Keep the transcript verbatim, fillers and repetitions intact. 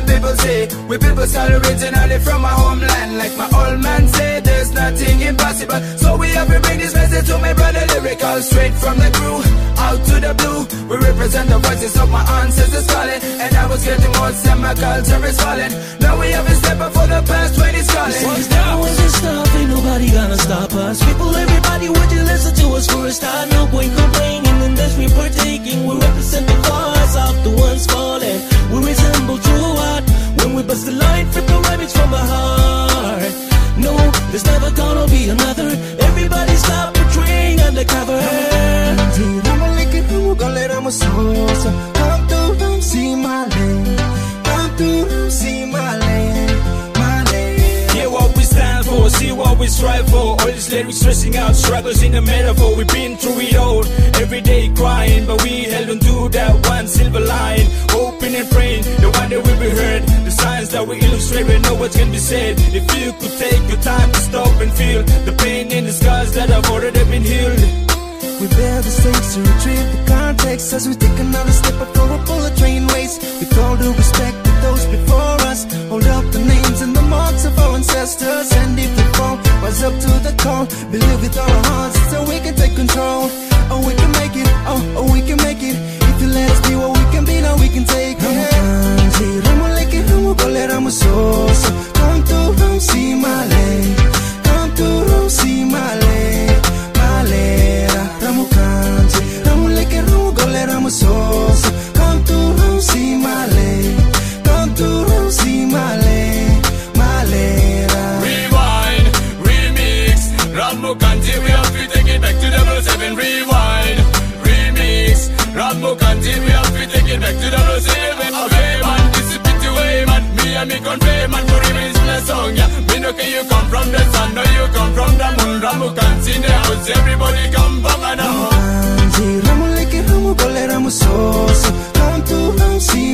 people say. We people start originally from my homeland. Like my old man said, there's nothing impossible. So we have to bring this message to my brother lyrical. Straight from the crew, out to the blue. We represent the voices of my ancestors calling. And I was getting more and my culture is falling. Now we have a step up for the past when it's calling. Now when it's stop, ain't nobody gonna stop us. People, everybody, would you listen to us for a start? No point complaining in this we partaking. We represent the cause of the ones falling. We resemble true art. When we bust the line, flip the rabbits from the heart. No, there's never gonna be another. Everybody stop portraying undercover. Come through, see my lane. Come through, see my lane. My lane. Hear what we stand for, see what we strive for. All these lyrics stressing out struggles in the metaphor. We've been through it all, every day crying, but we held on to that one silver line. Hoping and praying, the one that will be heard. The signs that we illustrate, we know what can be said. If you could take your time to stop and feel the pain in the scars that have already been healed. We bear the stakes to retrieve the context as we take another step up for a bullet train race. With all due respect to those before us, hold up the names and the marks of our ancestors. And if we fall, rise up to the call. Believe with all our hearts so we can take control. Oh, we can make it, oh, oh, we can make it. If you let us be what we can be, now we can take it. Come through, see my lane. Come through, see my lane. My lane. Ramu kanji, ramu leke ramu gole ramu sosa. Come to see my lane, come to see my lane, my lane. Rewind, remix, Ramu kanji, we have to take it back to double seven. Rewind, remix, Ramu kanji, we have to take it back to double seven. Okay man, this is pretty way man, me and me convey man for remix the song. Yeah, me know can you come from the sun, no you come from the moon. Ramu kanji in the house, everybody come bang and now. Ramu leke ramu gole ramu sosa. Come to see